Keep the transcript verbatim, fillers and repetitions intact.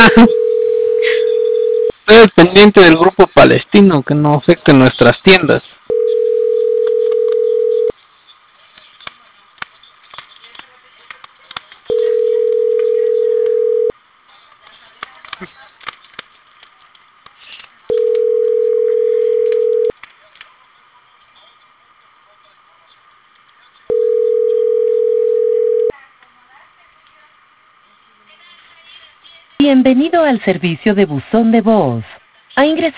Estoy al pendiente del grupo palestino, que no afecte nuestras tiendas. Bienvenido al servicio de buzón de voz. Ha ingresado